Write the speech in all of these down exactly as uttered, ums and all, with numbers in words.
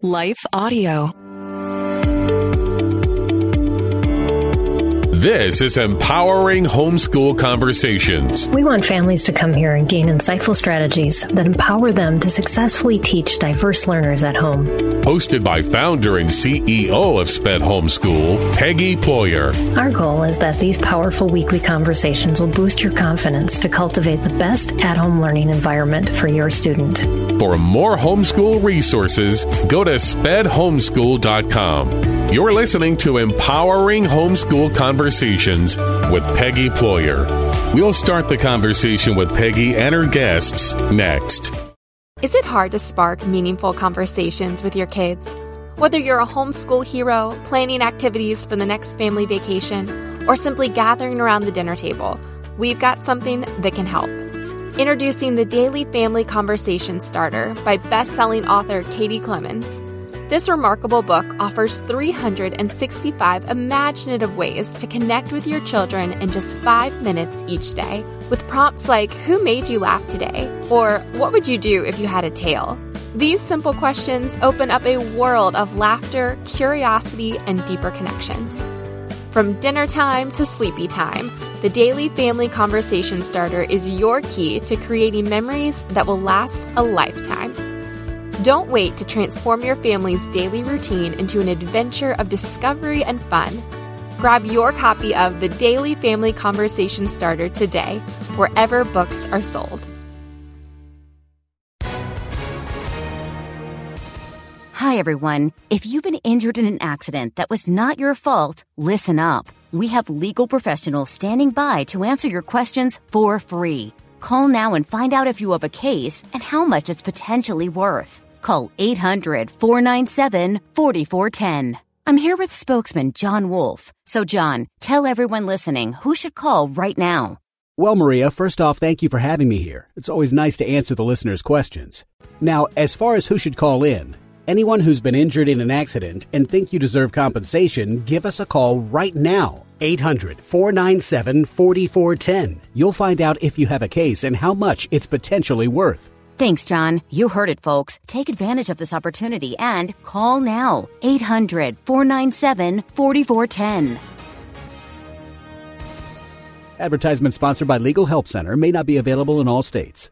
Life Audio. This is Empowering Homeschool Conversations. We want families to come here and gain insightful strategies that empower them to successfully teach diverse learners at home. Hosted by founder and C E O of SPED Homeschool, Peggy Ployer. Our goal is that these powerful weekly conversations will boost your confidence to cultivate the best at-home learning environment for your student. For more homeschool resources, go to sped homeschool dot com. You're listening to Empowering Homeschool Conversations with Peggy Ployer. We'll start the conversation with Peggy and her guests next. Is it hard to spark meaningful conversations with your kids? Whether you're a homeschool hero, planning activities for the next family vacation, or simply gathering around the dinner table, we've got something that can help. Introducing the Daily Family Conversation Starter by best-selling author Katie Clemens. This remarkable book offers three hundred sixty-five imaginative ways to connect with your children in just five minutes each day, with prompts like, who made you laugh today? Or what would you do if you had a tail? These simple questions open up a world of laughter, curiosity, and deeper connections. From dinner time to sleepy time, the Daily Family Conversation Starter is your key to creating memories that will last a lifetime. Don't wait to transform your family's daily routine into an adventure of discovery and fun. Grab your copy of the Daily Family Conversation Starter today, wherever books are sold. Hi, everyone. If you've been injured in an accident that was not your fault, listen up. We have legal professionals standing by to answer your questions for free. Call now and find out if you have a case and how much it's potentially worth. Call eight hundred, four nine seven, four four one zero. I'm here with spokesman John Wolf. So, John, tell everyone listening who should call right now. Well, Maria, first off, thank you for having me here. It's always nice to answer the listeners' questions. Now, as far as who should call in, anyone who's been injured in an accident and think you deserve compensation, give us a call right now. eight hundred, four nine seven, four four one zero. You'll find out if you have a case and how much it's potentially worth. Thanks, John. You heard it, folks. Take advantage of this opportunity and call now. eight hundred, four nine seven, four four one zero. Advertisement sponsored by Legal Help Center. May not be available in all states.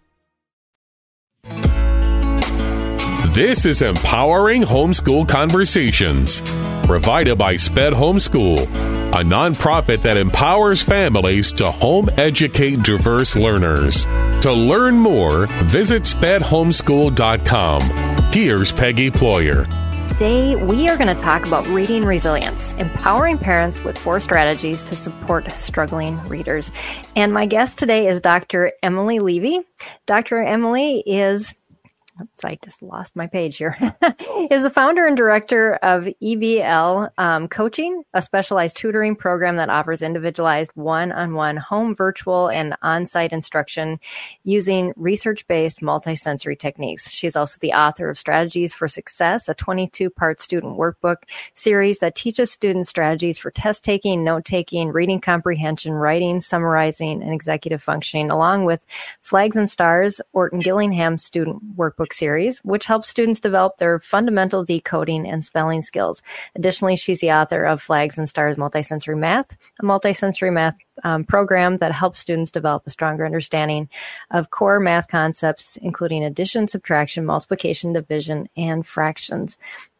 This is Empowering Homeschool Conversations, provided by SPED Homeschool, a nonprofit that empowers families to home educate diverse learners. To learn more, visit sped homeschool dot com. Here's Peggy Ployer. Today, we are going to talk about reading resilience, empowering parents with four strategies to support struggling readers. And my guest today is Doctor Emily Levy. Doctor Emily is... Oops, I just lost my page here, is the founder and director of E V L um, Coaching, a specialized tutoring program that offers individualized one-on-one home, virtual, and on-site instruction using research-based multisensory techniques. She's also the author of Strategies for Success, a twenty-two part student workbook series that teaches students strategies for test-taking, note-taking, reading comprehension, writing, summarizing, and executive functioning, along with Flags and Stars, Orton Gillingham student workbook series, which helps students develop their fundamental decoding and spelling skills. Additionally, she's the author of Flags and Stars Multisensory Math, a multisensory math um, program that helps students develop a stronger understanding of core math concepts, including addition, subtraction, multiplication, division, and fractions.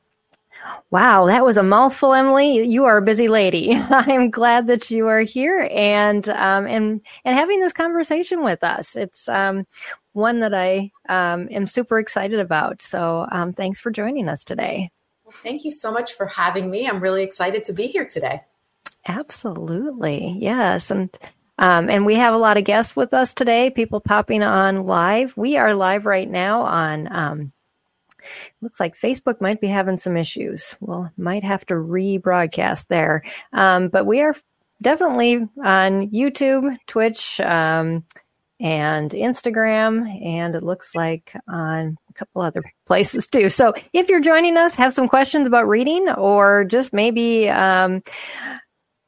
Wow, that was a mouthful, Emily. You are a busy lady. I'm glad that you are here and um, and and having this conversation with us. It's um, one that I um, am super excited about. So um, thanks for joining us today. Well, thank you so much for having me. I'm really excited to be here today. Absolutely, yes, and. Um, and we have a lot of guests with us today. People popping on live. We are live right now on. Um, Looks like Facebook might be having some issues. We'll might have to rebroadcast there. Um, but we are definitely on YouTube, Twitch, um, and Instagram, and it looks like on a couple other places too. So if you're joining us, have some questions about reading, or just maybe um,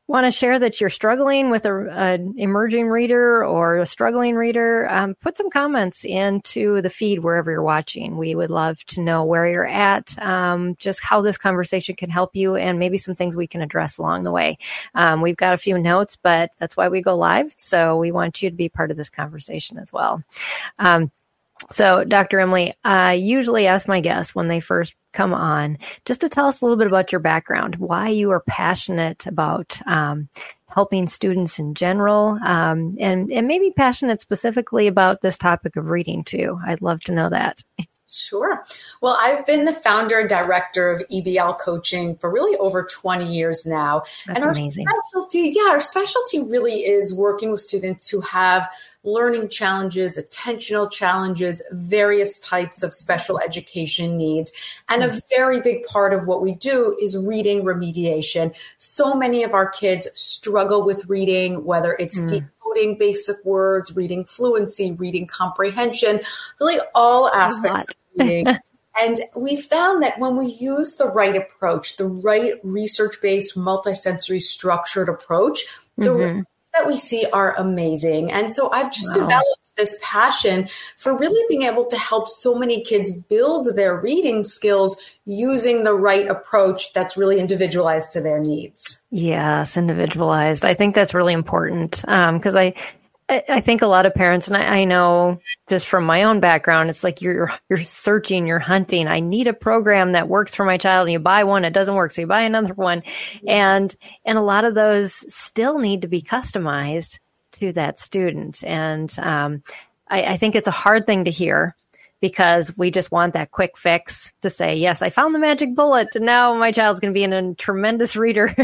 want to share that you're struggling with a, an emerging reader or a struggling reader, um, put some comments into the feed wherever you're watching. We would love to know where you're at, um, just how this conversation can help you, and maybe some things we can address along the way. Um, we've got a few notes, but that's why we go live. So we want you to be part of this conversation as well. Um, So, Doctor Emily, I usually ask my guests when they first come on just to tell us a little bit about your background, why you are passionate about um, helping students in general, um, and, and maybe passionate specifically about this topic of reading too. I'd love to know that. Sure. Well, I've been the founder and director of E B L coaching for really over twenty years now. That's and our amazing. specialty, yeah, our specialty really is working with students who have learning challenges, attentional challenges, various types of special education needs. And a very big part of what we do is reading remediation. So many of our kids struggle with reading, whether it's mm. decoding basic words, reading fluency, reading comprehension, really all aspects of reading. And we found that when we use the right approach, the right research-based, multisensory structured approach, the mm-hmm. results that we see are amazing. And so I've just wow. developed this passion for really being able to help so many kids build their reading skills using the right approach that's really individualized to their needs. Yes, individualized. I think that's really important um, because I I think a lot of parents, and I, I know just from my own background, it's like you're you're searching, you're hunting. I need a program that works for my child, and you buy one, it doesn't work, so you buy another one, and and a lot of those still need to be customized to that student. And um, I, I think it's a hard thing to hear because we just want that quick fix to say, yes, I found the magic bullet, and now my child's going to be a tremendous reader.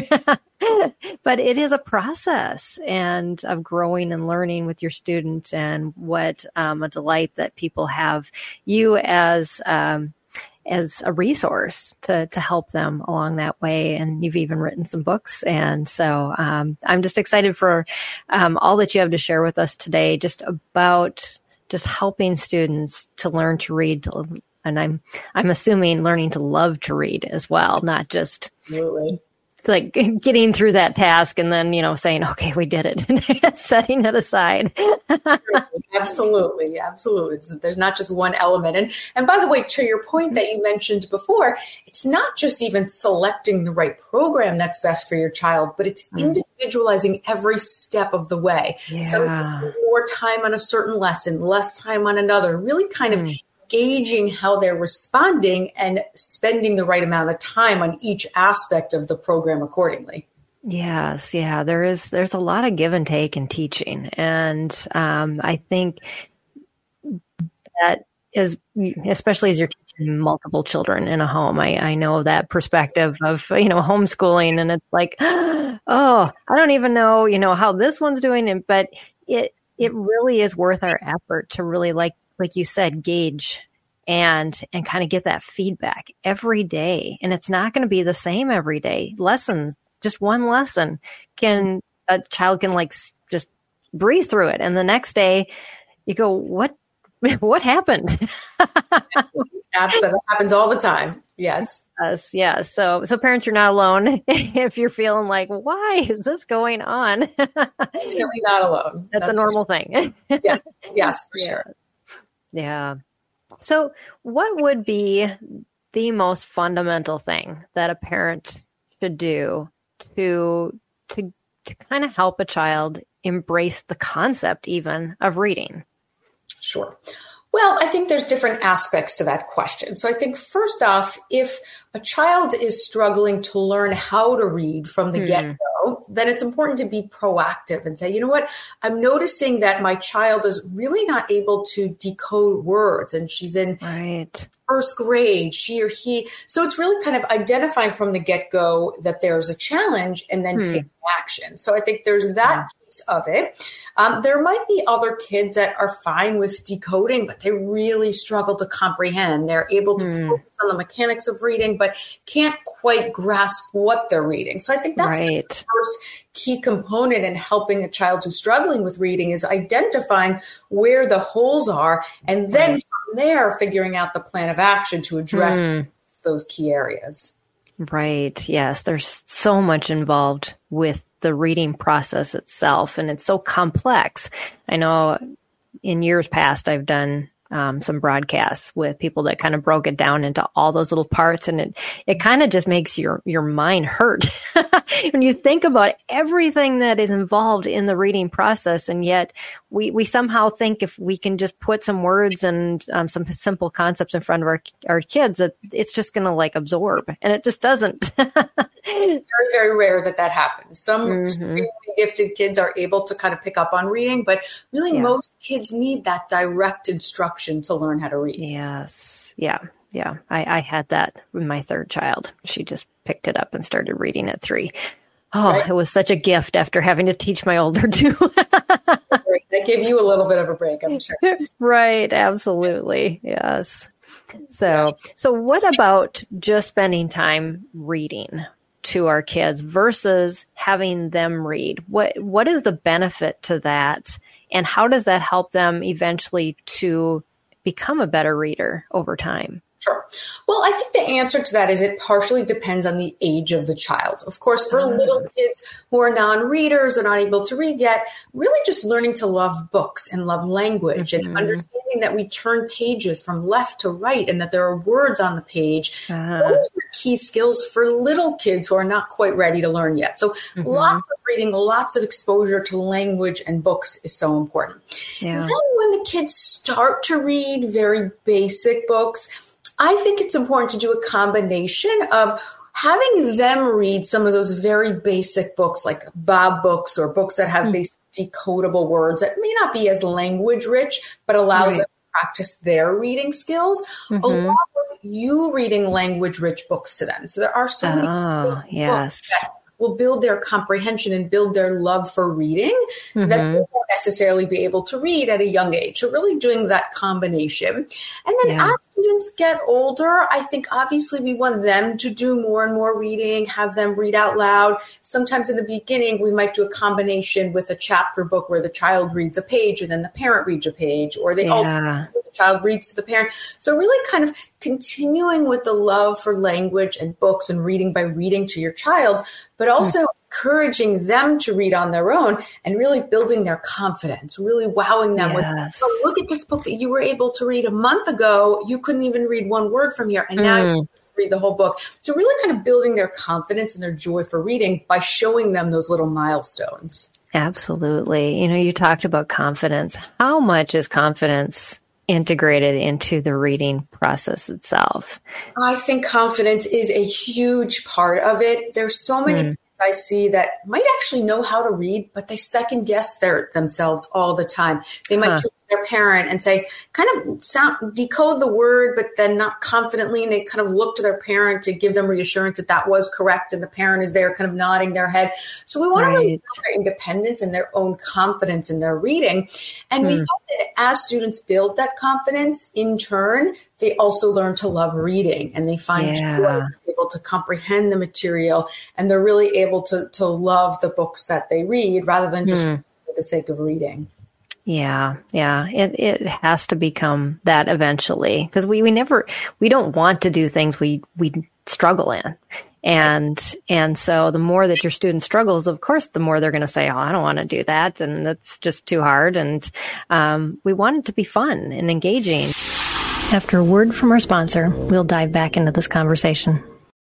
But it is a process and of growing and learning with your student, and what um, a delight that people have you as um, as a resource to to help them along that way. And you've even written some books. And so um, I'm just excited for um, all that you have to share with us today, just about just helping students to learn to read. To, and I'm I'm assuming learning to love to read as well, not just Absolutely. like getting through that task and then, you know, saying, okay, we did it, setting it aside. Absolutely. Absolutely. It's, there's not just one element. And, and by the way, to your point that you mentioned before, it's not just even selecting the right program that's best for your child, but it's mm. individualizing every step of the way. Yeah. So more time on a certain lesson, less time on another, really kind of mm. gauging how they're responding and spending the right amount of time on each aspect of the program accordingly. Yes. Yeah. There is, there's a lot of give and take in teaching. And um, I think that is, especially as you're teaching multiple children in a home, I, I know that perspective of, you know, homeschooling, and it's like, oh, I don't even know, you know, how this one's doing it, but it, it really is worth our effort to really, like, like you said, gauge and and kind of get that feedback every day. And it's not going to be the same every day. Lessons, just one lesson can, a child can like just breeze through it. And the next day you go, what, what happened? Absolutely. That happens all the time. Yes. Yes. Yeah. So, so parents, you're not alone if you're feeling like, why is this going on? Definitely not alone. That's, That's a normal sure. thing. Yes. Yes, for yeah. sure. Yeah. So what would be the most fundamental thing that a parent should do to, to, to kind of help a child embrace the concept even of reading? Sure. Well, I think there's different aspects to that question. So I think first off, if a child is struggling to learn how to read from the hmm. get-go, then it's important to be proactive and say, you know what, I'm noticing that my child is really not able to decode words, and she's in right. first grade, she or he. So it's really kind of identifying from the get-go that there's a challenge and then hmm. taking action. So I think there's that yeah. piece of it. Um, there might be other kids that are fine with decoding, but they really struggle to comprehend. They're able to hmm. focus on the mechanics of reading, but can't quite grasp what they're reading. So I think that's right. the first key component in helping a child who's struggling with reading is identifying where the holes are, and then right. from there, figuring out the plan of action to address hmm. those key areas. Right. Yes. There's so much involved with the reading process itself, and it's so complex. I know in years past, I've done um, some broadcasts with people that kind of broke it down into all those little parts, and it it kind of just makes your your mind hurt when you think about everything that is involved in the reading process. And yet we we somehow think if we can just put some words and um, some simple concepts in front of our our kids, that it's just going to like absorb, and it just doesn't. It's very, very rare that that happens. Some Mm-hmm. extremely gifted kids are able to kind of pick up on reading, but really Yeah. most kids need that direct instruction to learn how to read. Yes. Yeah. Yeah. I, I had that with my third child. She just picked it up and started reading at three. Oh, Right. it was such a gift after having to teach my older two. That gave you a little bit of a break, I'm sure. Right. Absolutely. Yes. So, so what about just spending time reading to our kids versus having them read? What, what is the benefit to that? And how does that help them eventually to become a better reader over time? Sure. Well, I think the answer to that is it partially depends on the age of the child. Of course, for little kids who are non-readers or not able to read yet, really just learning to love books and love language Mm-hmm. and understanding that we turn pages from left to right and that there are words on the page. Uh-huh. Those are key skills for little kids who are not quite ready to learn yet. So Mm-hmm. lots of reading, lots of exposure to language and books is so important. Yeah. Then when the kids start to read very basic books, I think it's important to do a combination of having them read some of those very basic books like Bob books or books that have basic decodable words that may not be as language rich, but allows Right. them to practice their reading skills, Mm-hmm. along with you reading language rich books to them. So there are so many Oh, books yes. that will build their comprehension and build their love for reading that they won't necessarily be able to read at a young age. So really doing that combination. And then Yeah. as students get older, I think obviously we want them to do more and more reading, have them read out loud. Sometimes in the beginning, we might do a combination with a chapter book where the child reads a page and then the parent reads a page, or they all Yeah. the child reads to the parent. So really kind of continuing with the love for language and books and reading by reading to your child, but also encouraging them to read on their own and really building their confidence, really wowing them Yes. with, oh, look at this book that you were able to read a month ago. You couldn't even read one word from here, and now you can read the whole book. So really kind of building their confidence and their joy for reading by showing them those little milestones. Absolutely. You know, you talked about confidence. How much is confidence integrated into the reading process itself? I think confidence is a huge part of it. There's so many kids I see that might actually know how to read, but they second guess their themselves all the time. They might Huh. turn to their parent and say, kind of sound, decode the word, but then not confidently. And they kind of look to their parent to give them reassurance that that was correct. And the parent is there kind of nodding their head. So we want to really Right. build their independence and their own confidence in their reading. And we found that as students build that confidence, in turn, they also learn to love reading and they find Yeah. joy able to comprehend the material, and they're really able to to love the books that they read rather than just for the sake of reading. Yeah, yeah. It it has to become that eventually, because we, we never we don't want to do things we we struggle in. And and so the more that your student struggles, of course, the more they're going to say, "Oh, I don't want to do that, and that's just too hard." And um, we want it to be fun and engaging. After a word from our sponsor, we'll dive back into this conversation.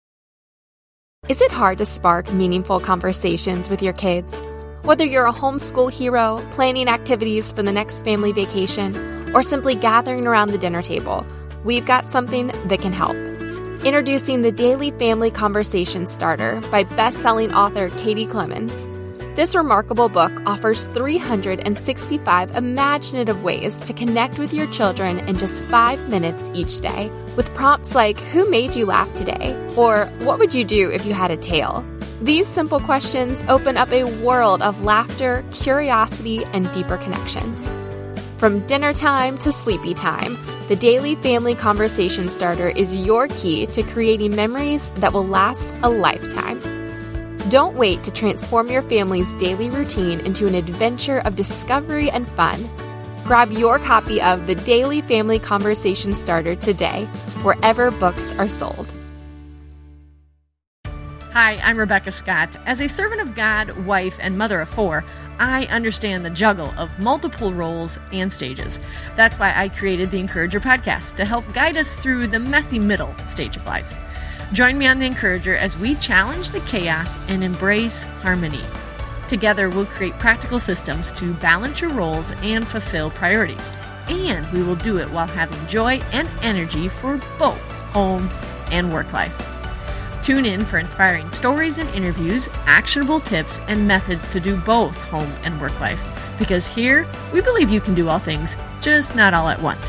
Is it hard to spark meaningful conversations with your kids? Whether you're a homeschool hero, planning activities for the next family vacation, or simply gathering around the dinner table, we've got something that can help. Introducing the Daily Family Conversation Starter by best-selling author Katie Clemens. This remarkable book offers three hundred sixty-five imaginative ways to connect with your children in just five minutes each day, with prompts like, "Who made you laugh today?" or "What would you do if you had a tail?" These simple questions open up a world of laughter, curiosity, and deeper connections. From dinner time to sleepy time, the Daily Family Conversation Starter is your key to creating memories that will last a lifetime. Don't wait to transform your family's daily routine into an adventure of discovery and fun. Grab your copy of the Daily Family Conversation Starter today, wherever books are sold. Hi, I'm Rebecca Scott. As a servant of God, wife, and mother of four, I understand the juggle of multiple roles and stages. That's why I created the Encourager podcast to help guide us through the messy middle stage of life. Join me on the Encourager as we challenge the chaos and embrace harmony. Together, we'll create practical systems to balance your roles and fulfill priorities. And we will do it while having joy and energy for both home and work life. Tune in for inspiring stories and interviews, actionable tips, and methods to do both home and work life. Because here, we believe you can do all things, just not all at once.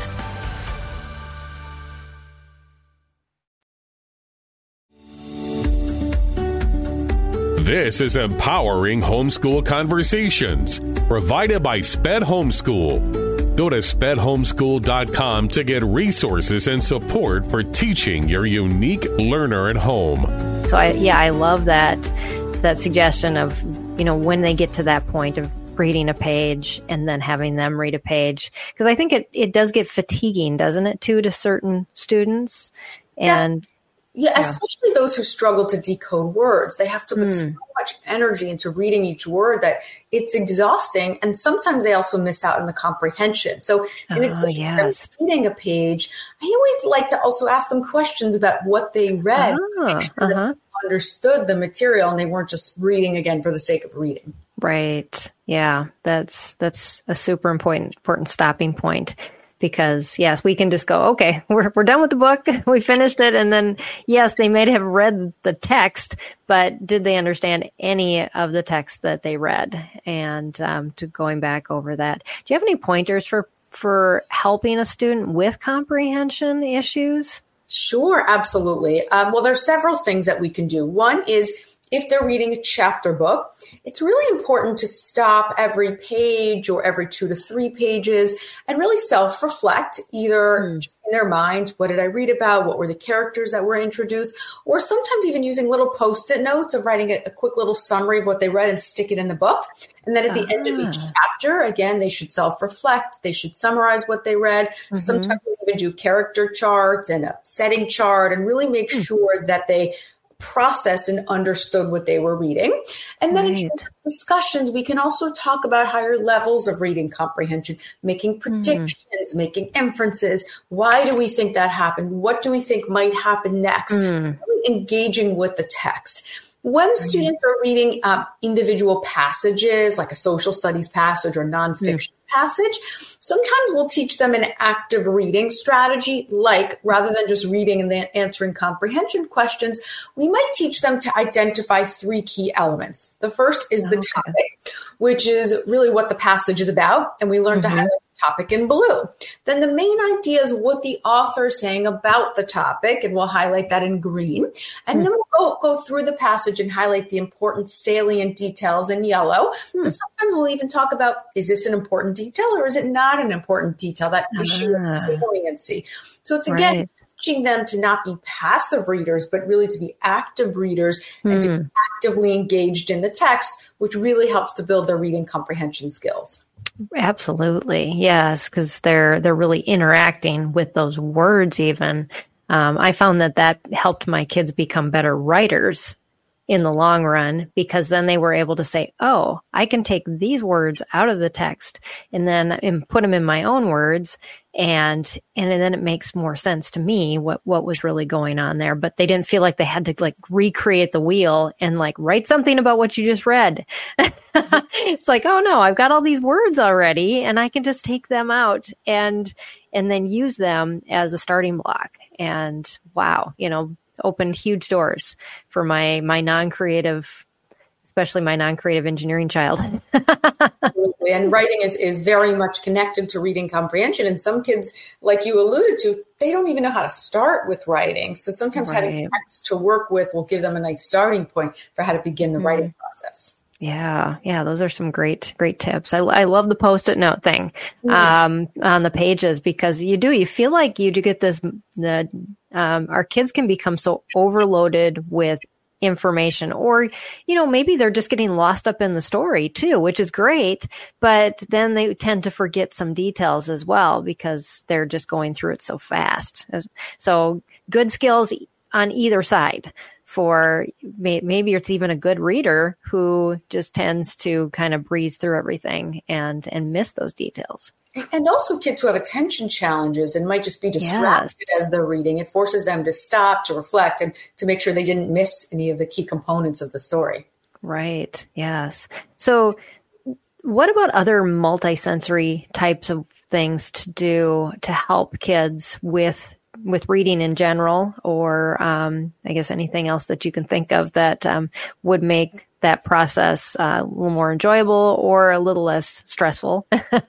This is Empowering Homeschool Conversations, provided by SPED Homeschool. Go to sped homeschool dot com to get resources and support for teaching your unique learner at home. So I, yeah, I love that that suggestion of, you know, when they get to that point of reading a page and then having them read a page, because I think it, it does get fatiguing, doesn't it, too, to certain students? And yes. Yeah, yeah, especially those who struggle to decode words. They have to put mm. so much energy into reading each word that it's exhausting. And sometimes they also miss out on the comprehension. So in oh, addition yes. to them reading a page, I always like to also ask them questions about what they read oh, to make sure uh-huh. that they understood the material and they weren't just reading again for the sake of reading. Right. Yeah, that's that's a super important important stopping point. Because, yes, we can just go, okay, we're we're done with the book. We finished it. And then, yes, they may have read the text, but did they understand any of the text that they read? And um, to going back over that, do you have any pointers for, for helping a student with comprehension issues? Sure, absolutely. Um, well, there's several things that we can do. One is, if they're reading a chapter book, it's really important to stop every page or every two to three pages and really self-reflect, either mm. just in their mind, what did I read about? What were the characters that were introduced? Or sometimes even using little post-it notes of writing a, a quick little summary of what they read and stick it in the book. And then at the uh-huh. end of each chapter, again, they should self-reflect. They should summarize what they read. Mm-hmm. Sometimes we even do character charts and a setting chart and really make mm. sure that they processed and understood what they were reading. And then right. in terms of discussions, we can also talk about higher levels of reading comprehension, making predictions, mm. making inferences. Why do we think that happened? What do we think might happen next? Mm. Really engaging with the text. When students are reading uh, individual passages, like a social studies passage or nonfiction mm. passage, sometimes we'll teach them an active reading strategy, like rather than just reading and then answering comprehension questions, we might teach them to identify three key elements. The first is the okay. topic, which is really what the passage is about, and we learn mm-hmm. to highlight the topic in blue. Then the main idea is what the author is saying about the topic, and we'll highlight that in green. And mm-hmm. then we'll go, go through the passage and highlight the important salient details in yellow. Mm-hmm. And sometimes we'll even talk about, is this an important detail or is it not an important detail, that issue of saliency. So it's again right. teaching them to not be passive readers, but really to be active readers mm. and to be actively engaged in the text, which really helps to build their reading comprehension skills. Absolutely. Yes, because they're they're really interacting with those words even. Um, I found that that helped my kids become better writers in the long run, because then they were able to say, oh, I can take these words out of the text and then and put them in my own words. And, and then it makes more sense to me what, what was really going on there. But they didn't feel like they had to like recreate the wheel and like write something about what you just read. It's like, oh no, I've got all these words already and I can just take them out and, and then use them as a starting block. And wow, you know, opened huge doors for my, my non-creative, especially my non-creative engineering child. Absolutely. And writing is, is very much connected to reading comprehension. And some kids, like you alluded to, they don't even know how to start with writing. So sometimes right. having text to work with will give them a nice starting point for how to begin the mm-hmm. writing process. Yeah. Yeah. Those are some great, great tips. I, I love the post-it note thing, yeah. um, on the pages, because you do, you feel like you do get this, the, um, our kids can become so overloaded with information, or, you know, maybe they're just getting lost up in the story too, which is great, but then they tend to forget some details as well because they're just going through it so fast. So good skills on either side for may, maybe it's even a good reader who just tends to kind of breeze through everything and, and miss those details. And also kids who have attention challenges and might just be distracted yes. as they're reading. It forces them to stop, to reflect, and to make sure they didn't miss any of the key components of the story. Right. Yes. So what about other multisensory types of things to do to help kids with with reading in general, or um, I guess anything else that you can think of that um, would make that process uh, a little more enjoyable or a little less stressful?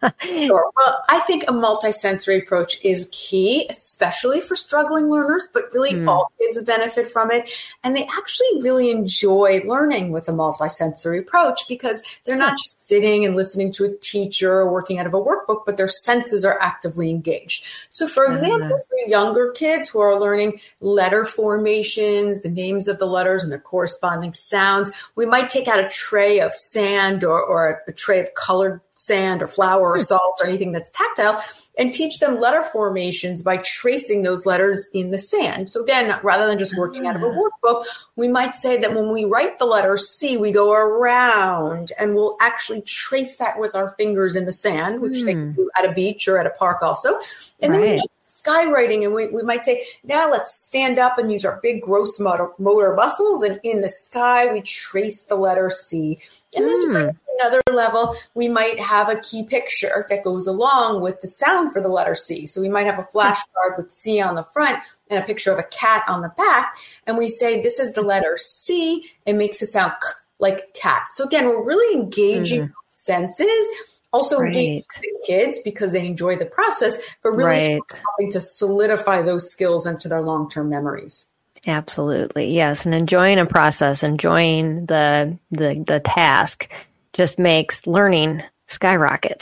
Sure. Well, I think a multisensory approach is key, especially for struggling learners, but really mm. all kids benefit from it. And they actually really enjoy learning with a multisensory approach because they're not just sitting and listening to a teacher or working out of a workbook, but their senses are actively engaged. So for example, uh. for younger kids who are learning letter formations, the names of the letters and their corresponding sounds, we might take out a tray of sand or, or a tray of colored sand or flour or salt or anything that's tactile and teach them letter formations by tracing those letters in the sand. So again, rather than just working out of a workbook, we might say that when we write the letter C, we go around and we'll actually trace that with our fingers in the sand, which mm. they can do at a beach or at a park also. And right. then we skywriting, and we, we might say, now let's stand up and use our big gross motor, motor muscles, and in the sky, we trace the letter C. And then mm. to bring it to another level, we might have a key picture that goes along with the sound for the letter C. So we might have a flashcard with C on the front and a picture of a cat on the back, and we say, this is the letter C. It makes the sound k like cat. So again, we're really engaging mm. senses. Also right. engage the kids because they enjoy the process, but really right. helping to solidify those skills into their long-term memories. Absolutely. Yes. And enjoying a process, enjoying the, the, the task just makes learning skyrocket.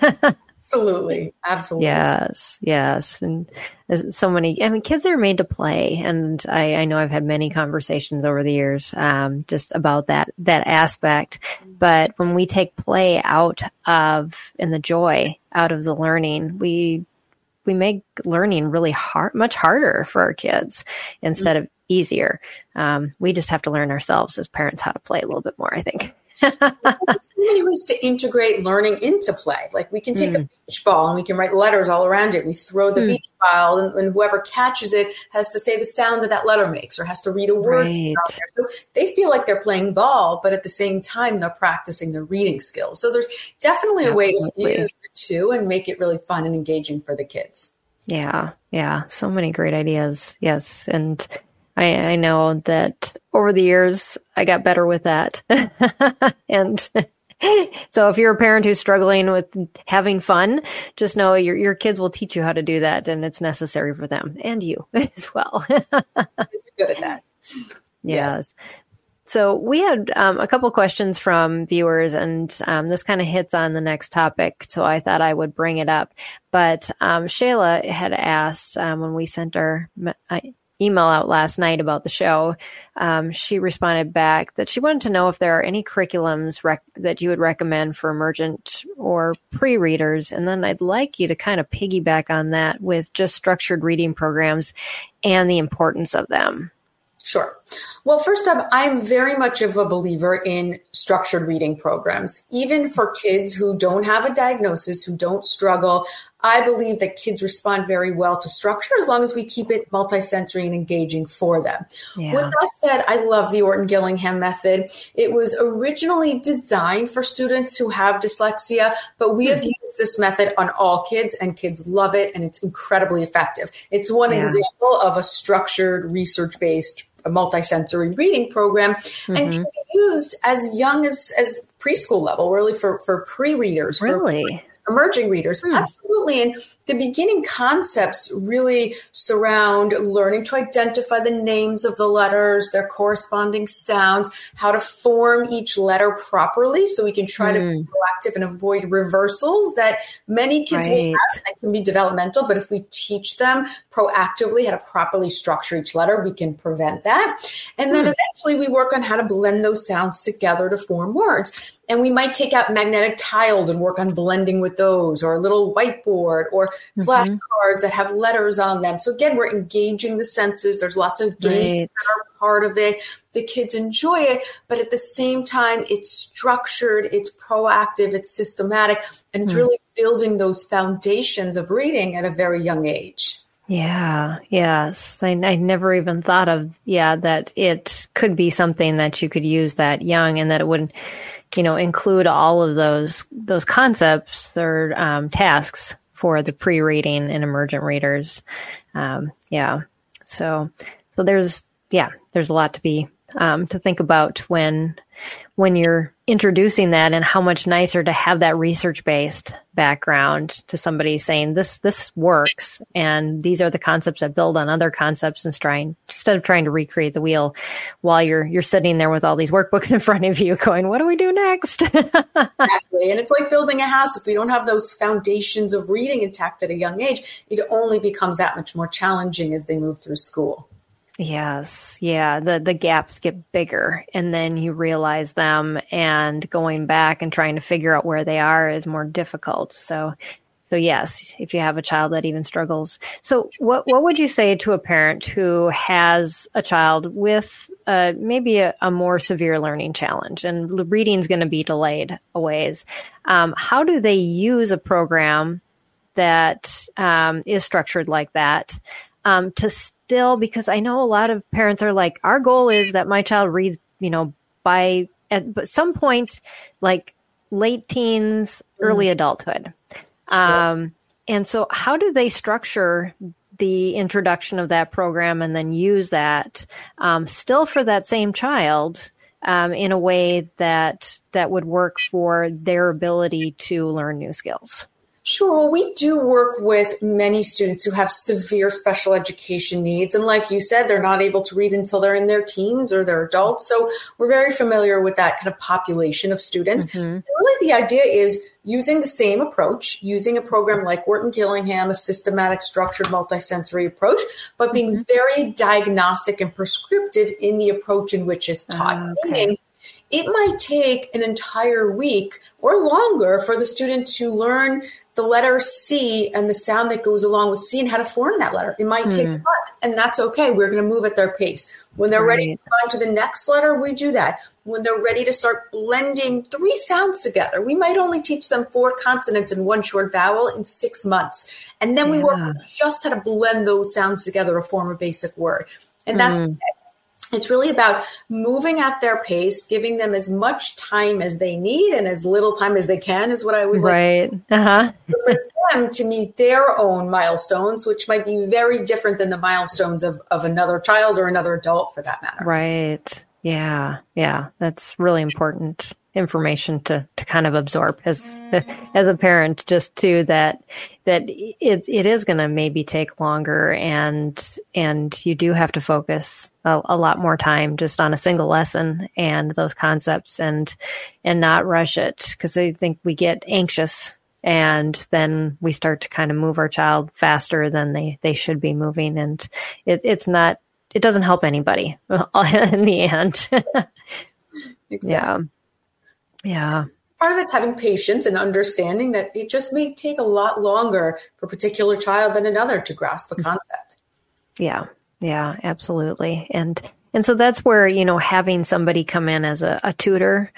Absolutely. Absolutely. Yes. Yes. And so many, I mean, kids are made to play. And I, I know I've had many conversations over the years, um, just about that, that aspect. But when we take play out of, and the joy out of the learning, we, we make learning really hard, much harder for our kids instead mm-hmm. of easier. Um, we just have to learn ourselves as parents how to play a little bit more, I think. There's so many ways to integrate learning into play. Like we can take mm. a beach ball and we can write letters all around it. We throw the mm. beach ball and, and whoever catches it has to say the sound that that letter makes or has to read a word. Right. So they feel like they're playing ball, but at the same time, they're practicing their reading skills. So there's definitely a Absolutely. way to use the two and make it really fun and engaging for the kids. Yeah. Yeah. So many great ideas. Yes. And I, I know that over the years, I got better with that. And so if you're a parent who's struggling with having fun, just know your your kids will teach you how to do that, and it's necessary for them and you as well. Good at that. Yes. yes. So we had um, a couple questions from viewers, and um, this kind of hits on the next topic, so I thought I would bring it up. But um, Shayla had asked um, when we sent our uh, email out last night about the show, um, she responded back that she wanted to know if there are any curriculums rec- that you would recommend for emergent or pre-readers. And then I'd like you to kind of piggyback on that with just structured reading programs and the importance of them. Sure. Well, first up, I'm very much of a believer in structured reading programs. Even for kids who don't have a diagnosis, who don't struggle, I believe that kids respond very well to structure as long as we keep it multisensory and engaging for them. Yeah. With that said, I love the Orton-Gillingham method. It was originally designed for students who have dyslexia, but we have used this method on all kids, and kids love it, and it's incredibly effective. It's one yeah. example of a structured, research-based, a multisensory reading program, mm-hmm. and can be used as young as, as preschool level, really for, for pre-readers. Really? For, emerging readers. Hmm. Absolutely. And the beginning concepts really surround learning to identify the names of the letters, their corresponding sounds, how to form each letter properly so we can try hmm. to be proactive and avoid reversals that many kids right. will have that can be developmental. But if we teach them proactively how to properly structure each letter, we can prevent that. And then hmm. eventually we work on how to blend those sounds together to form words. And we might take out magnetic tiles and work on blending with those, or a little whiteboard, or mm-hmm. flashcards that have letters on them. So again, we're engaging the senses. There's lots of games right. that are part of it. The kids enjoy it, but at the same time, it's structured, it's proactive, it's systematic, and it's mm. really building those foundations of reading at a very young age. Yeah, yes. I, I never even thought of, yeah, that it could be something that you could use that young and that it would, you know, include all of those those concepts or um, tasks for the pre-reading and emergent readers. Um, yeah. So, so there's, yeah, there's a lot to be, um, to think about when, when you're introducing that, and how much nicer to have that research-based background to somebody saying this, this works. And these are the concepts that build on other concepts, and trying, instead of trying to recreate the wheel while you're, you're sitting there with all these workbooks in front of you going, what do we do next? Exactly. And it's like building a house. If we don't have those foundations of reading intact at a young age, it only becomes that much more challenging as they move through school. Yes. Yeah. The, the gaps get bigger, and then you realize them, and going back and trying to figure out where they are is more difficult. So, so yes, if you have a child that even struggles. So what, what would you say to a parent who has a child with uh, maybe a, a more severe learning challenge, and reading is going to be delayed a ways? Um, how do they use a program that um, is structured like that um, to still, because I know a lot of parents are like, our goal is that my child reads, you know, by at some point, like late teens, mm. early adulthood. Sure. Um, and so how do they structure the introduction of that program and then use that um, still for that same child um, in a way that that would work for their ability to learn new skills? Sure. Well, we do work with many students who have severe special education needs. And like you said, they're not able to read until they're in their teens or they're adults. So we're very familiar with that kind of population of students. Mm-hmm. And really, the idea is using the same approach, using a program like Wharton Gillingham, a systematic, structured, multisensory approach, but being mm-hmm. very diagnostic and prescriptive in the approach in which it's taught. Uh, okay. Meaning, it might take an entire week or longer for the student to learn the letter C and the sound that goes along with C and how to form that letter. It might mm. take a month, and that's okay. We're going to move at their pace. When they're right. ready to go on to the next letter, we do that. When they're ready to start blending three sounds together, we might only teach them four consonants and one short vowel in six months. And then we yeah. work just how to blend those sounds together to form a basic word. And that's mm. okay. It's really about moving at their pace, giving them as much time as they need and as little time as they can is what I always right. like. Uh-huh. For them to meet their own milestones, which might be very different than the milestones of, of another child or another adult for that matter. Right. Yeah. Yeah. That's really important information to, to kind of absorb as, as a parent, just to that, that it, it is going to maybe take longer, and, and you do have to focus a, a lot more time just on a single lesson and those concepts, and, and not rush it. 'Cause I think we get anxious, and then we start to kind of move our child faster than they, they should be moving. And it, it's not, it doesn't help anybody in the end. Exactly. Yeah. Yeah. Part of it's having patience and understanding that it just may take a lot longer for a particular child than another to grasp a concept. Yeah. Yeah, absolutely. And, and so that's where, you know, having somebody come in as a, a tutor,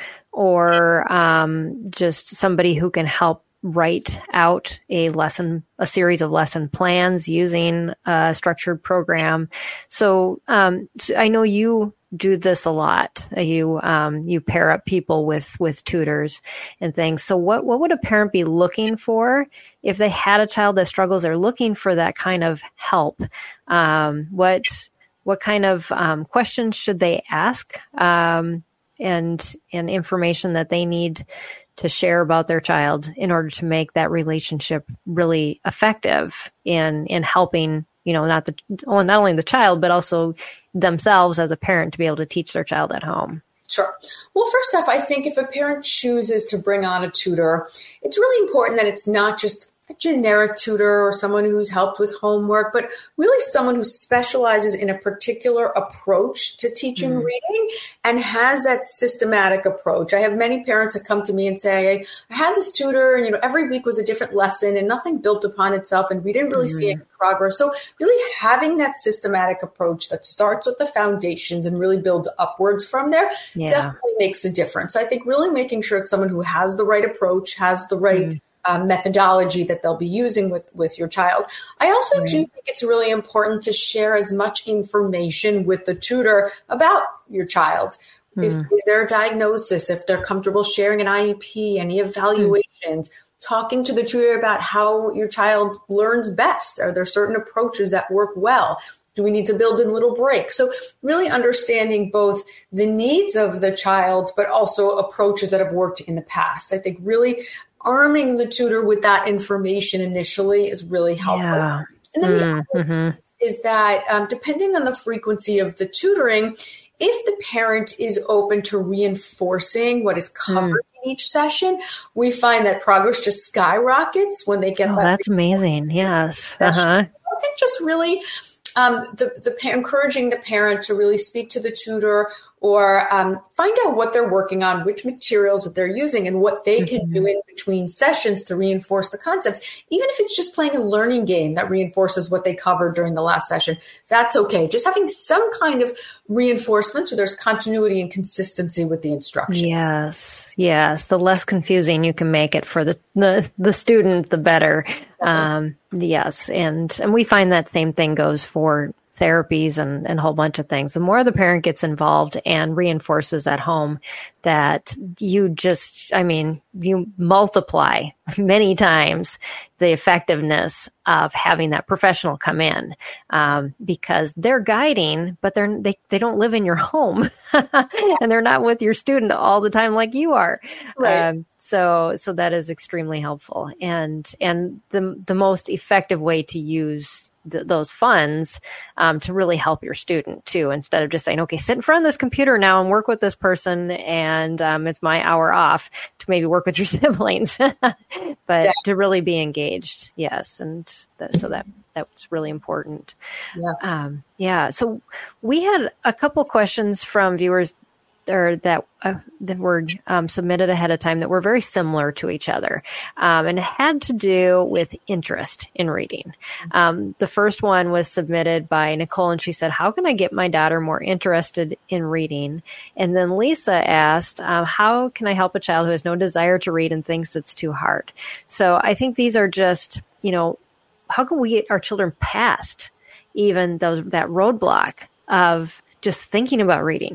or um, just somebody who can help write out a lesson, a series of lesson plans using a structured program. So, um, so I know you do this a lot. You, um, you pair up people with, with tutors and things. So what, what would a parent be looking for if they had a child that struggles? They're looking for that kind of help. Um, what, what kind of, um, questions should they ask? Um, and, and information that they need to share about their child in order to make that relationship really effective in, in helping, you know, not the, well, not only the child, but also themselves as a parent to be able to teach their child at home. Sure. Well, first off, I think if a parent chooses to bring on a tutor, it's really important that it's not just a generic tutor or someone who's helped with homework, but really someone who specializes in a particular approach to teaching mm. reading and has that systematic approach. I have many parents that come to me and say, I had this tutor and, you know, every week was a different lesson and nothing built upon itself and we didn't really mm. see any progress. So really having that systematic approach that starts with the foundations and really builds upwards from there yeah. definitely makes a difference. So I think really making sure it's someone who has the right approach, has the right mm. Uh, methodology that they'll be using with, with your child. I also right. do think it's really important to share as much information with the tutor about your child. Mm. If is there a diagnosis, if they're comfortable sharing an I E P, any evaluations, mm. talking to the tutor about how your child learns best. Are there certain approaches that work well? Do we need to build in little breaks? So really understanding both the needs of the child, but also approaches that have worked in the past. I think really arming the tutor with that information initially is really helpful. Yeah. And then mm, the other mm-hmm. piece is that um, depending on the frequency of the tutoring, if the parent is open to reinforcing what is covered mm. in each session, we find that progress just skyrockets when they get oh, that. That's amazing. Yes. Uh-huh. I think just really um, the, the encouraging the parent to really speak to the tutor or um, find out what they're working on, which materials that they're using, and what they mm-hmm. can do in between sessions to reinforce the concepts. Even if it's just playing a learning game that reinforces what they covered during the last session, that's okay. Just having some kind of reinforcement so there's continuity and consistency with the instruction. Yes, yes. The less confusing you can make it for the the, the student, the better. Okay. Um, yes, and and we find that same thing goes for therapies and, and a whole bunch of things. The more the parent gets involved and reinforces at home that you just, I mean, you multiply many times the effectiveness of having that professional come in um, because they're guiding, but they're, they, they don't live in your home and they're not with your student all the time like you are. Right. Um, so, so that is extremely helpful. And, and the, the most effective way to use Th- those funds um, to really help your student too, instead of just saying, okay, sit in front of this computer now and work with this person and um, it's my hour off to maybe work with your siblings, but yeah. to really be engaged. Yes. And that, so that, that was really important. Yeah. Um, yeah. So we had a couple questions from viewers or that uh, that were um, submitted ahead of time that were very similar to each other, um, and it had to do with interest in reading. Um, the first one was submitted by Nicole, and she said, "How can I get my daughter more interested in reading?" And then Lisa asked, um, "How can I help a child who has no desire to read and thinks it's too hard?" So I think these are just, you know, how can we get our children past even those that roadblock of just thinking about reading?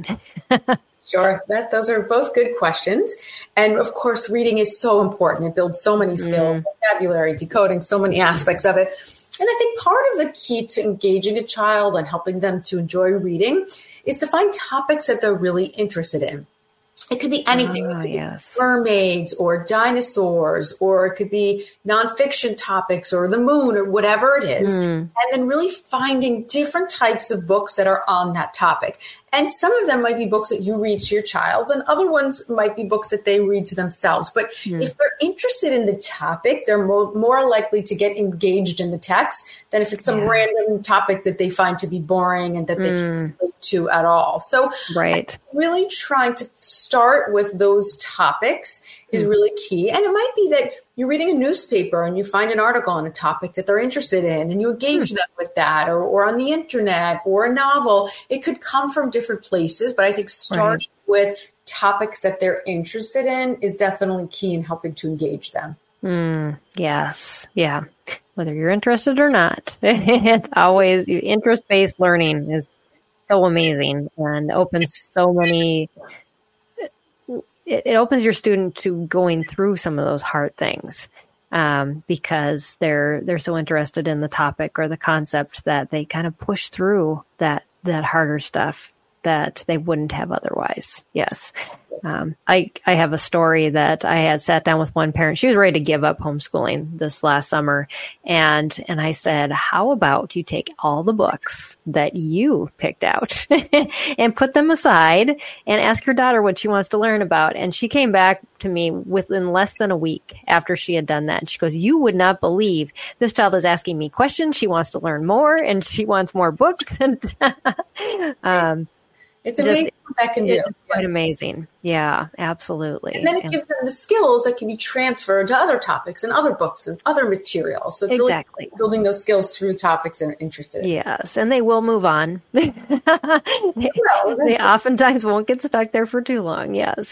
Sure. That those are both good questions. And of course, reading is so important. It builds so many skills, mm. vocabulary, decoding, so many aspects of it. And I think part of the key to engaging a child and helping them to enjoy reading is to find topics that they're really interested in. It could be anything. Oh, it could yes. be mermaids or dinosaurs, or it could be nonfiction topics or the moon or whatever it is. Mm. And then really finding different types of books that are on that topic. And some of them might be books that you read to your child, and other ones might be books that they read to themselves. But mm. if they're interested in the topic, they're more, more likely to get engaged in the text than if it's some yeah. random topic that they find to be boring and that they mm. can't relate to at all. So right. really trying to start with those topics is mm. really key. And it might be that you're reading a newspaper and you find an article on a topic that they're interested in and you engage mm. them with that, or, or on the internet or a novel. It could come from different places, but I think starting right. with topics that they're interested in is definitely key in helping to engage them. Mm, yes. Yeah. Whether you're interested or not, it's always interest-based learning is so amazing and opens so many, it, it opens your student to going through some of those hard things. Um, because they're, they're so interested in the topic or the concept that they kind of push through that, that harder stuff that they wouldn't have otherwise. Yes. Um, I, I have a story that I had sat down with one parent. She was ready to give up homeschooling this last summer. And, and I said, how about you take all the books that you picked out and put them aside and ask your daughter what she wants to learn about? And she came back to me within less than a week after she had done that. And she goes, you would not believe this child is asking me questions. She wants to learn more and she wants more books. And, um, It's amazing just, what that can do. It's quite amazing. Yeah, absolutely. And then it and, gives them the skills that can be transferred to other topics and other books and other materials. So it's exactly. really building those skills through topics they're interested in. Yes, and they will move on. they, they oftentimes won't get stuck there for too long. Yes.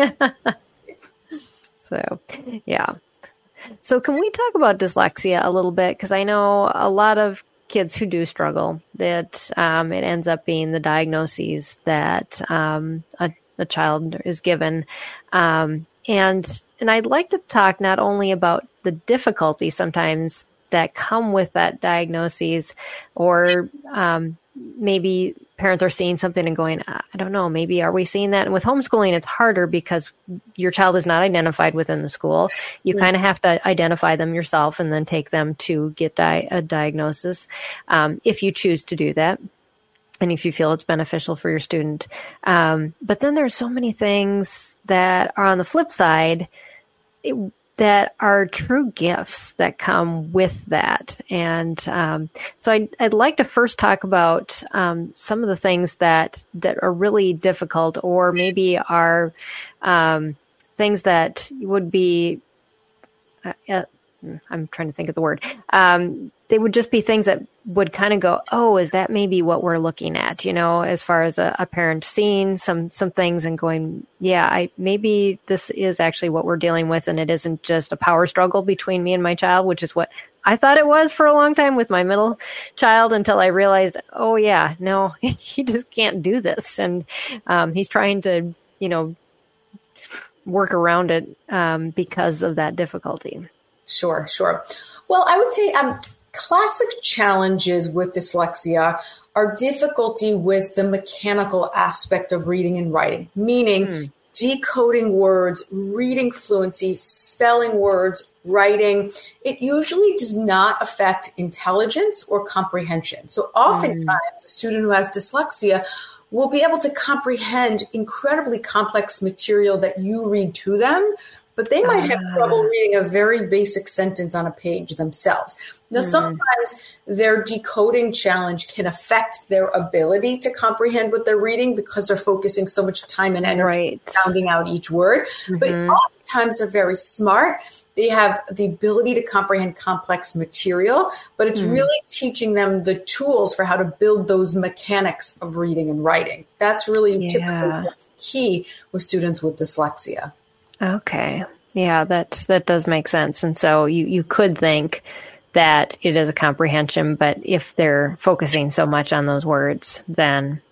So, yeah. So can we talk about dyslexia a little bit? Because I know a lot of kids who do struggle, that um, it ends up being the diagnoses that um, a, a child is given. Um, and and I'd like to talk not only about the difficulties sometimes that come with that diagnoses, or um, maybe parents are seeing something and going, I don't know, maybe are we seeing that? And with homeschooling, it's harder because your child is not identified within the school. You yeah. kind of have to identify them yourself and then take them to get di- a diagnosis um, if you choose to do that. And if you feel it's beneficial for your student. Um, but then there's so many things that are on the flip side it, that are true gifts that come with that. And um, so I'd, I'd like to first talk about um, some of the things that, that are really difficult, or maybe are um, things that would be, uh, uh, I'm trying to think of the word. Um, they would just be things that would kind of go, oh, is that maybe what we're looking at? You know, as far as a, a parent seeing some, some things and going, yeah, I, maybe this is actually what we're dealing with. And it isn't just a power struggle between me and my child, which is what I thought it was for a long time with my middle child, until I realized, oh yeah, no, he just can't do this. And, um, he's trying to, you know, work around it, um, because of that difficulty. Sure, sure. Well, I would say, um, classic challenges with dyslexia are difficulty with the mechanical aspect of reading and writing, meaning mm. decoding words, reading fluency, spelling words, writing. It usually does not affect intelligence or comprehension. So oftentimes mm. a student who has dyslexia will be able to comprehend incredibly complex material that you read to them, but they might have uh. trouble reading a very basic sentence on a page themselves. Now, sometimes their decoding challenge can affect their ability to comprehend what they're reading because they're focusing so much time and energy right. sounding out each word. Mm-hmm. But oftentimes they're very smart. They have the ability to comprehend complex material, but it's mm. really teaching them the tools for how to build those mechanics of reading and writing. That's really yeah. typically what's key with students with dyslexia. Okay. Yeah, that that does make sense. And so you, you could think that it is a comprehension, but if they're focusing so much on those words, then,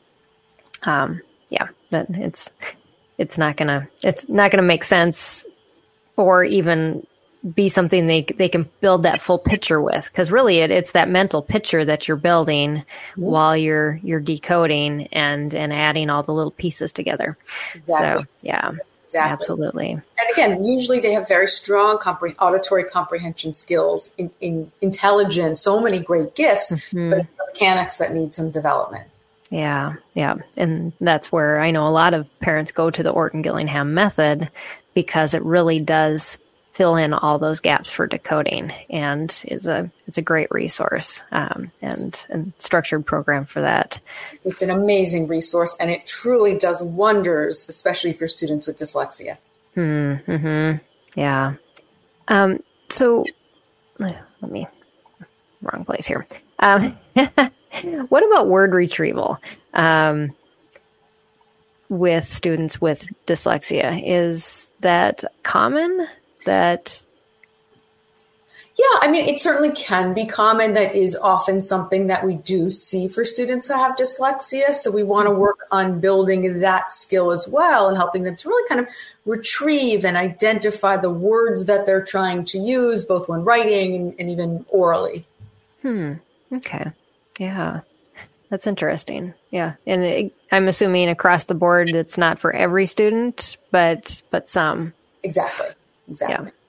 um, yeah, that it's, it's not gonna, it's not gonna make sense or even be something they, they can build that full picture with. Cause really it, it's that mental picture that you're building mm-hmm. while you're, you're decoding and, and adding all the little pieces together. Exactly. So yeah. Exactly. Absolutely. And again, usually they have very strong compre- auditory comprehension skills, in, in intelligence, so many great gifts, mm-hmm. but it's the mechanics that need some development. Yeah, yeah. And that's where I know a lot of parents go to the Orton-Gillingham method, because it really does fill in all those gaps for decoding, and is a it's a great resource um, and and structured program for that. It's an amazing resource, and it truly does wonders, especially for students with dyslexia. Hmm. Yeah. Um. So, let me wrong place here. Um, what about word retrieval? Um, with students with dyslexia, is that common? That Yeah, I mean, it certainly can be common. That is often something that we do see for students who have dyslexia. So we want to work on building that skill as well and helping them to really kind of retrieve and identify the words that they're trying to use, both when writing and, and even orally. Hmm. Okay. Yeah. That's interesting. Yeah. And it, I'm assuming across the board, it's not for every student, but, but some. Exactly. Exactly. Yeah.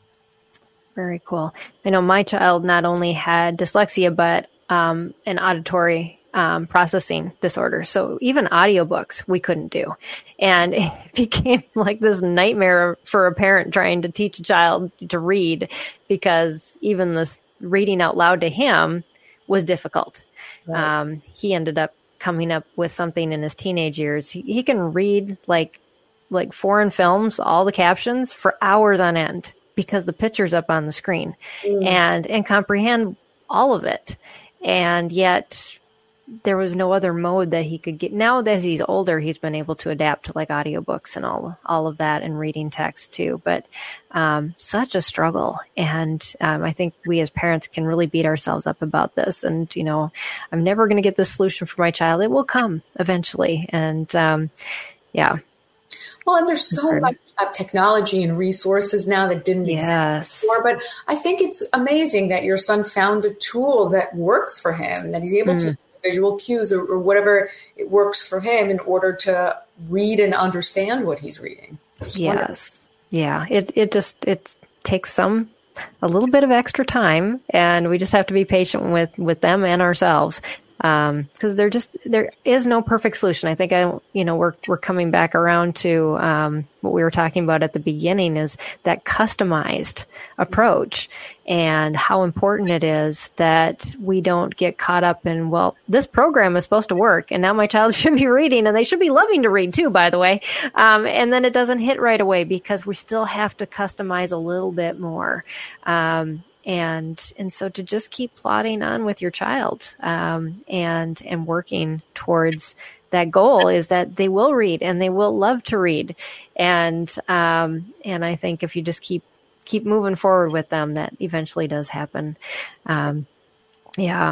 Very cool. I know my child not only had dyslexia, but um, an auditory um, processing disorder. So even audiobooks we couldn't do. And it became like this nightmare for a parent trying to teach a child to read, because even this reading out loud to him was difficult. Right. Um, he ended up coming up with something in his teenage years. He, he can read like like foreign films, all the captions for hours on end, because the picture's up on the screen, mm. and, and comprehend all of it. And yet there was no other mode that he could get. Now as he's older, he's been able to adapt to like audiobooks and all, all of that, and reading text too. But um, such a struggle. And um, I think we as parents can really beat ourselves up about this. And, you know, I'm never going to get this solution for my child. It will come eventually. And um, yeah. Well, and there's so much uh, technology and resources now that didn't yes. exist before. But I think it's amazing that your son found a tool that works for him, that he's able mm. to visual cues or, or whatever it works for him in order to read and understand what he's reading. Yes. Wonderful. Yeah. It it just it takes some a little bit of extra time, and we just have to be patient with with them and ourselves. Um, cause there just, there is no perfect solution. I think I, you know, we're, we're coming back around to, um, what we were talking about at the beginning, is that customized approach, and how important it is that we don't get caught up in, well, this program is supposed to work, and now my child should be reading, and they should be loving to read too, by the way. Um, and then it doesn't hit right away, because we still have to customize a little bit more. Um, And and so to just keep plodding on with your child um, and and working towards that goal, is that they will read and they will love to read. And um, and I think if you just keep keep moving forward with them, that eventually does happen. Um, yeah.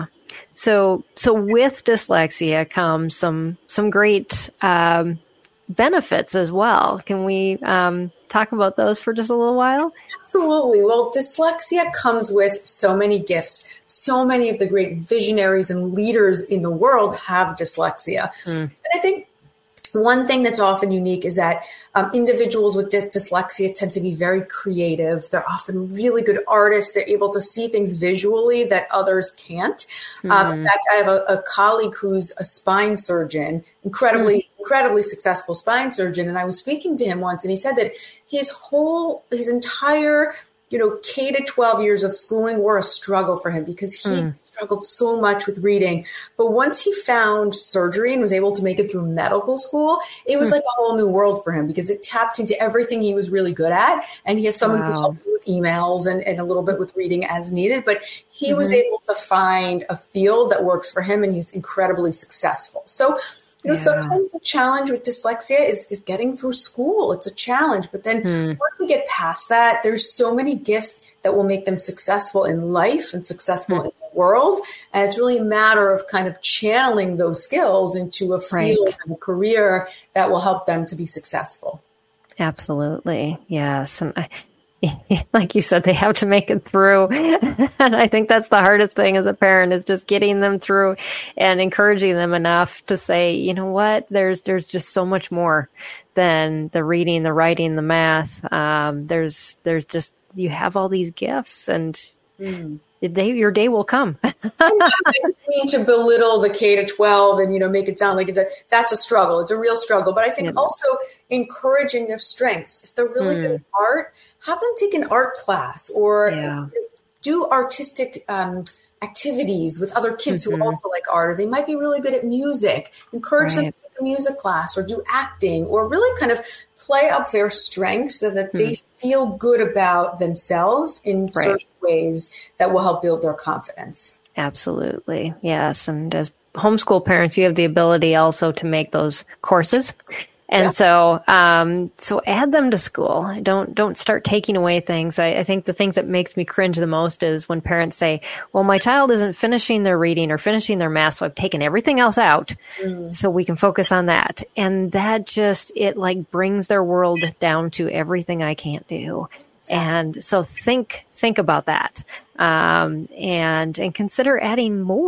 So so with dyslexia comes some some great um, benefits as well. Can we um, talk about those for just a little while? Absolutely. Well, dyslexia comes with so many gifts. So many of the great visionaries and leaders in the world have dyslexia. Mm. And I think one thing that's often unique is that um, individuals with dy- dyslexia tend to be very creative. They're often really good artists. They're able to see things visually that others can't. Mm. Um, in fact, I have a, a colleague who's a spine surgeon, incredibly, mm. incredibly successful spine surgeon. And I was speaking to him once, and he said that his whole, his entire, you know, K to twelve years of schooling were a struggle for him, because he mm. struggled so much with reading. But once he found surgery and was able to make it through medical school, it was mm. like a whole new world for him, because it tapped into everything he was really good at. And he has someone wow. who helps him with emails and, and a little bit with reading as needed. But he mm-hmm. was able to find a field that works for him, and he's incredibly successful. So, you know, yeah. sometimes the challenge with dyslexia is, is getting through school. It's a challenge. But then hmm. once we get past that, there's so many gifts that will make them successful in life and successful hmm. in the world. And it's really a matter of kind of channeling those skills into a field right. and a career that will help them to be successful. Absolutely. Yes. And I, like you said, they have to make it through. And I think that's the hardest thing as a parent, is just getting them through and encouraging them enough to say, you know what, there's, there's just so much more than the reading, the writing, the math. Um, there's, there's just, you have all these gifts, and mm. They, your day will come. I don't mean to belittle the K to twelve and, you know, make it sound like it's a, that's a struggle. It's a real struggle. But I think it also is. Encouraging their strengths. If they're really mm. good at art, have them take an art class, or yeah. do artistic um, activities with other kids mm-hmm. who also like art. Or they might be really good at music. Encourage right. them to take a music class, or do acting, or really kind of play up their strengths so that mm. they feel good about themselves in right. certain ways that will help build their confidence. Absolutely. Yes. And as homeschool parents, you have the ability also to make those courses. And yeah. so, um, so add them to school. Don't, don't start taking away things. I, I think the things that makes me cringe the most is when parents say, well, my child isn't finishing their reading or finishing their math, so I've taken everything else out mm. so we can focus on that. And that just, it like brings their world down to everything I can't do. And so think, think about that, um, and, and consider adding more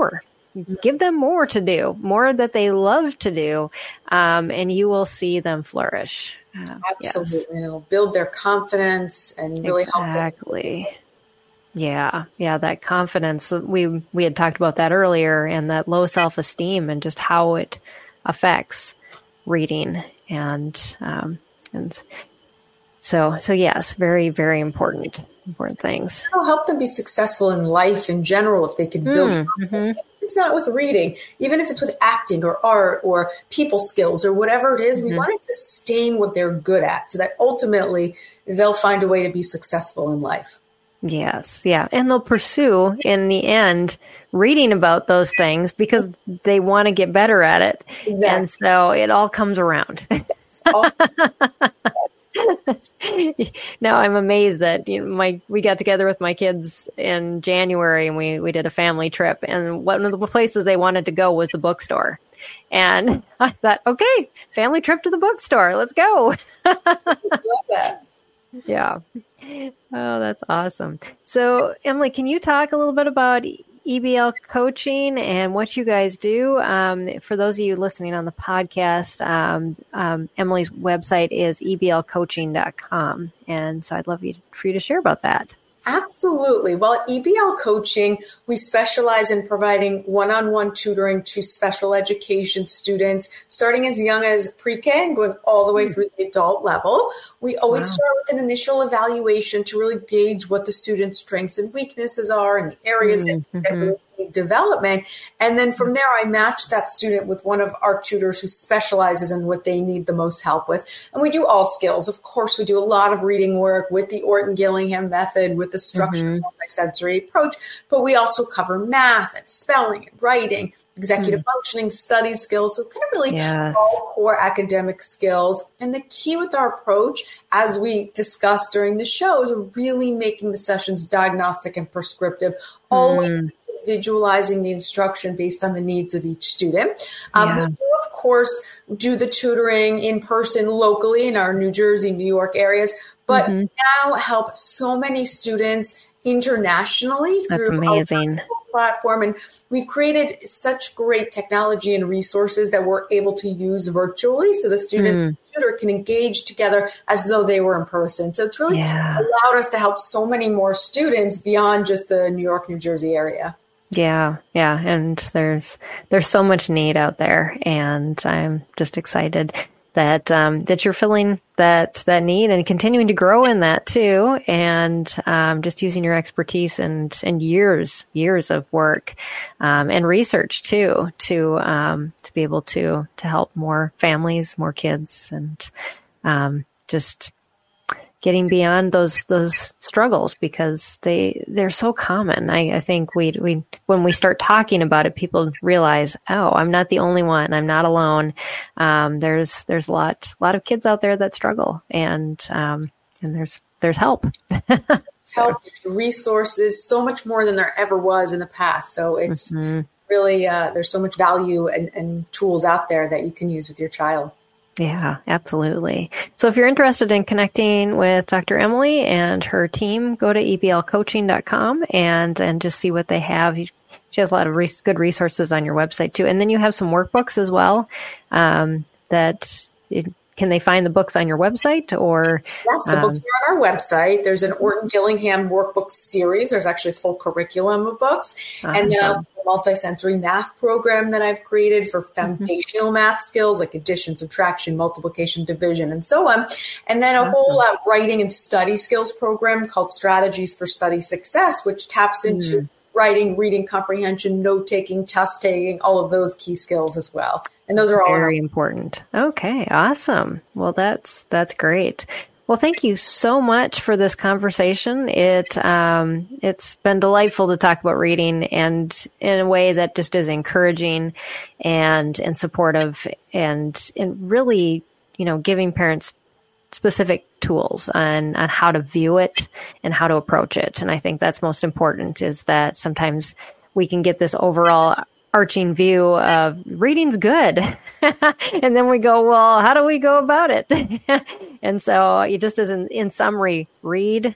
give them more to do, more that they love to do, um, and you will see them flourish. Uh, Absolutely. Yes. And it'll build their confidence and really help them. Exactly. Yeah. Yeah. That confidence. We, we had talked about that earlier, and that low self-esteem and just how it affects reading. And, um, and so, so yes, very, very important, important things. It'll help them be successful in life in general if they can build. Mm-hmm. It's not with reading, even if it's with acting or art or people skills or whatever it is, Mm-hmm. we want to sustain what they're good at so that ultimately they'll find a way to be successful in life. Yes. Yeah. And they'll pursue in the end reading about those things because they want to get better at it. Exactly. And so it all comes around. All- No, I'm amazed that you know, my we got together with my kids in January and we, we did a family trip, and one of the places they wanted to go was the bookstore. And I thought, okay, family trip to the bookstore. Let's go. love that. Yeah. Oh, that's awesome. So, Emily, can you talk a little bit about E B L coaching and what you guys do? Um, for those of you listening on the podcast, um, um, Emily's website is e b l coaching dot com. And so I'd love you, for you to share about that. Absolutely. Well, at E B L Coaching, we specialize in providing one-on-one tutoring to special education students, starting as young as pre-K and going all the way through the adult level. We always Wow. start with an initial evaluation to really gauge what the student's strengths and weaknesses are and the areas Mm-hmm. that really need development. And then from there, I match that student with one of our tutors who specializes in what they need the most help with. And we do all skills. Of course, we do a lot of reading work with the Orton-Gillingham method, with the structured Mm-hmm. multisensory approach, but we also cover math and spelling and writing, executive functioning, study skills. So kind of really Yes. all core academic skills. And the key with our approach, as we discussed during the show, is really making the sessions diagnostic and prescriptive, always individualizing the instruction based on the needs of each student. Um, Yeah. We do, of course, do the tutoring in person locally in our New Jersey, New York areas, but Mm-hmm. now help so many students internationally That's through amazing. our platform. And we've created such great technology and resources that we're able to use virtually. So the student Hmm. and tutor can engage together as though they were in person. So it's really Yeah. allowed us to help so many more students beyond just the New York, New Jersey area. Yeah, yeah, and there's there's so much need out there, and I'm just excited that um, that you're filling that that need and continuing to grow in that too, and um, just using your expertise and and years years of work um, and research too to um, to be able to to help more families, more kids, and um, just getting beyond those those struggles because they they're so common. I, I think we we when we start talking about it, people realize, oh, I'm not the only one. I'm not alone. Um, there's there's a lot a lot of kids out there that struggle, and um, and there's there's help. Help, resources, so much more than there ever was in the past. So it's Mhm. really uh, there's so much value and, and tools out there that you can use with your child. Yeah, absolutely. So if you're interested in connecting with Doctor Emily and her team, go to e b l coaching dot com and, and just see what they have. She has a lot of re- good resources on your website too. And then you have some workbooks as well um, that it, can they find the books on your website or? Yes, the um, books are on our website. There's an Orton-Gillingham workbook series. There's actually a full curriculum of books. And then Awesome. a multisensory math program that I've created for foundational math skills like addition, subtraction, multiplication, division, and so on. And then a whole uh, writing and study skills program called Strategies for Study Success, which taps into writing, reading comprehension, note-taking, test-taking, all of those key skills as well. And those are all in our Very important. Okay, awesome. Well, that's that's great. Well, thank you so much for this conversation. It um, it's been delightful to talk about reading, and in a way that just is encouraging and and supportive, and and really, you know, giving parents specific tools on on how to view it and how to approach it. And I think that's most important, is that sometimes we can get this overall arching view of reading's good. And then we go, well, how do we go about it? And so you just as in, in summary, read,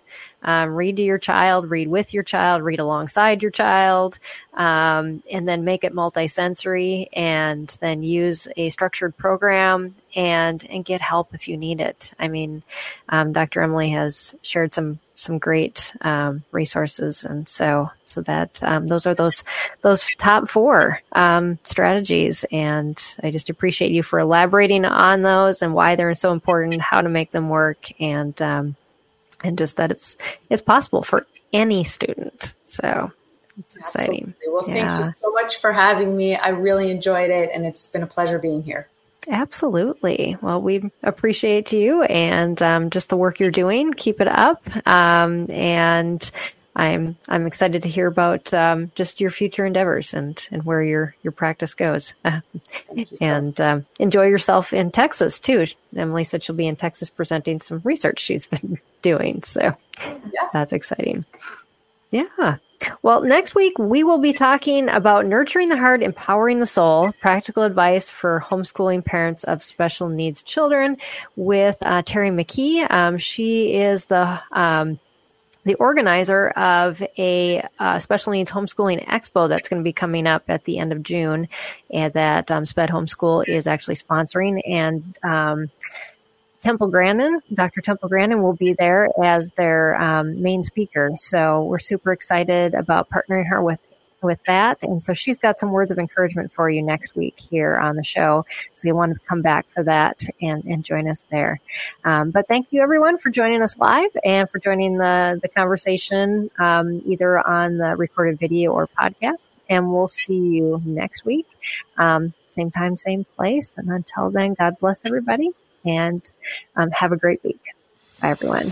Um, read to your child, read with your child, read alongside your child, um, and then make it multisensory, and then use a structured program and and get help if you need it. I mean, um, Doctor Emily has shared some some great um, resources, and so so that um, those are those those top four um, strategies, and I just appreciate you for elaborating on those and why they're so important, how to make them work, and um, and just that it's it's possible for any student. So it's exciting. Absolutely. Well, yeah. thank you so much for having me. I really enjoyed it, and it's been a pleasure being here. Absolutely. Well, we appreciate you and um, just the work you're doing. Keep it up. Um, and I'm I'm excited to hear about um, just your future endeavors and, and where your, your practice goes. You so and um, enjoy yourself in Texas, too. Emily said she'll be in Texas presenting some research she's been doing. So yes. That's exciting. Yeah. Well, next week, we will be talking about nurturing the heart, empowering the soul, practical advice for homeschooling parents of special needs children with uh, Terry McKee. Um, she is the um, the organizer of a uh, special needs homeschooling expo that's going to be coming up at the end of June, and that um, SPED Homeschool is actually sponsoring. And um Temple Grandin, Doctor Temple Grandin will be there as their um, main speaker. So we're super excited about partnering her with, with that. And so she's got some words of encouragement for you next week here on the show. So you want to come back for that and, and join us there. Um, but thank you everyone for joining us live and for joining the, the conversation, um, either on the recorded video or podcast. And we'll see you next week. Um, same time, same place. And until then, God bless everybody. And um, have a great week. Bye, everyone.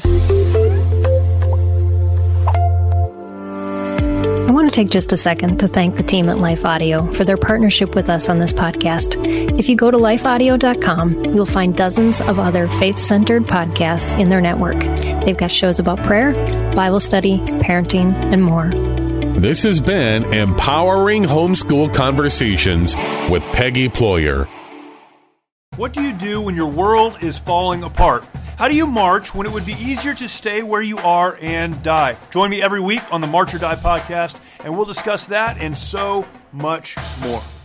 I want to take just a second to thank the team at Life Audio for their partnership with us on this podcast. If you go to life audio dot com, you'll find dozens of other faith-centered podcasts in their network. They've got shows about prayer, Bible study, parenting, and more. This has been Empowering Homeschool Conversations with Peggy Ployer. What do you do when your world is falling apart? How do you march when it would be easier to stay where you are and die? Join me every week on the March or Die podcast, and we'll discuss that and so much more.